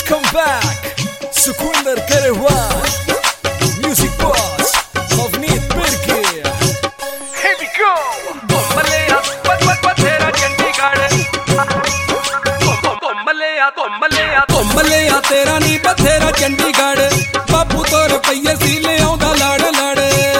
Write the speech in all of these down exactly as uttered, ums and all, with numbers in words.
Welcome back, Sukwinder Karewan, Music Boss, Navneet Birki. Here we go. Komaleya, pat pat pathera Chandigarh. Komaleya, Komaleya, Komaleya tera नी बथेरा चंडीगढ़ बापू तो रुपये सी ले आउंदा लड़ लड़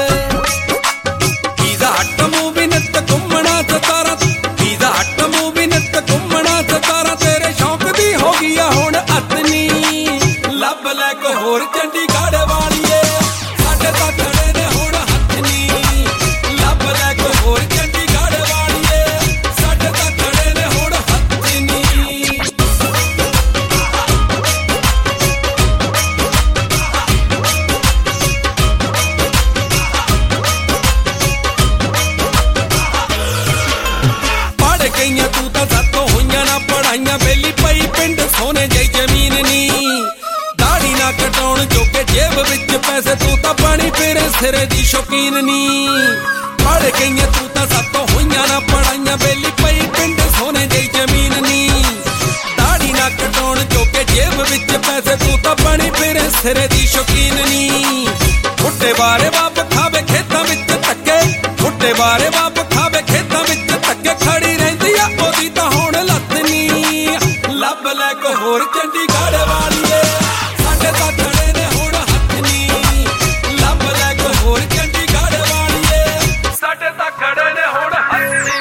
visa हट movie नित घुमना सतारा वीज़ा हट मूवी नित घुमना सतारा तेरे शौक दी हो गया हुण अतनी लब लै कोई होर चंडीगढ़ वालिए साडे तां खड़े ने हुण हथनी लब लै कोई होर चंडीगढ़ वालिए साडे तां खड़े ने हुण हथनी गईयां तू तां सातों होईयां ना पढ़ाइयां बेली पई पिंड सोने जई जमीन नी दाढ़ी ना कटाउण जोगे जेब विच पैसे तू तां पानी फेरे सिरे दी शौकीन नी पढ़ गईयां तू तां सातों होईयां ना पढ़ाइयां बेली पई पिंड सोने जई जमीन नी दाढ़ी ना कटाउण जोगे जेब विच पैसे तू तां पानी फेरे सिरे दी शौकीन नी फुट्टे बारे बाप खावे खेतां विच धक्के फुट्टे बारे बाप खावे खेतां विच धक्के खड़ी ओदी तां हुण लत्तनी लब लै कोई होर चंडीगढ़ वालिए साडे तां खड़े ने हुण हथनी लब लै कोई होर चंडीगढ़ वालिए साडे तां खड़े ने हुण हथनी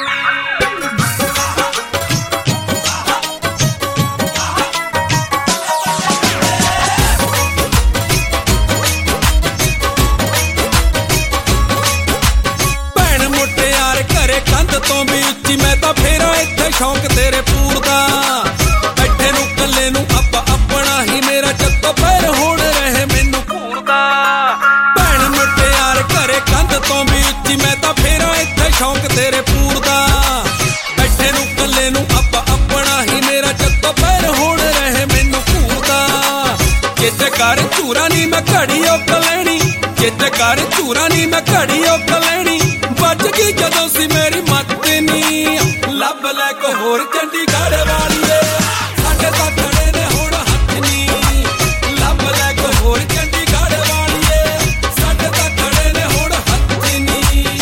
भैण मुटियार घरे कंध तों भी उच्ची मैं तां फेरा इत्थे शौक तेरे पूरदा बैठे नूं कल्ले नूं अप अपना ही मेरा जत्तो पैर हुण रहे मैनूं घूरदा भैण मुटियार घरे कंध तों भी उच्ची मैं तां फेरा इत्थे शौक तेरे पूरदा बैठे नूं कल्ले नूं अप अपना ही मेरा जत्तो पैर हुण रहे मैनूं घूरदा जिद्द कर झूरा नी मैं घड़ी उक लैणी जिद्द कर झूरा नी मैं घड़ी उक लैणी बच गई जदों सी मेरी मत नी लब लै कोई होर चंडीगढ़ वालिए साडे तां खड़े ने हुण हथनी लब लै कोई होर चंडीगढ़ वालिए साडे तां खड़े ने हुण हथनी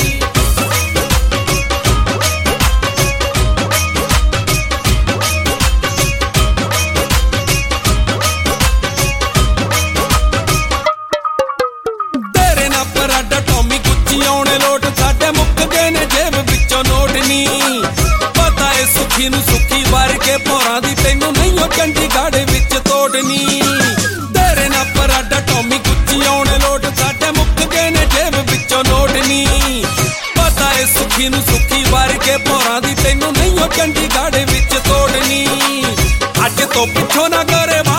तेरे ना पराडा टॉमी गुच्ची आउणे लोट साडे मुक गए ने जेब विचों नोट नी पता है सुखी नूं सुखी वार के भौरां दी तैनूं नहीं ओ चंडीगढ़ विच तोड़नी तेरे ना पराडा टॉमी गुच्ची आउणे लोट साडे मुक गए ने जेब विचों नोट नी पता है सुखी नूं सुखी वार के भौरां दी तैनूं नहीं ओ चंडीगढ़ विच तोड़नी अज तो पिछों ना करे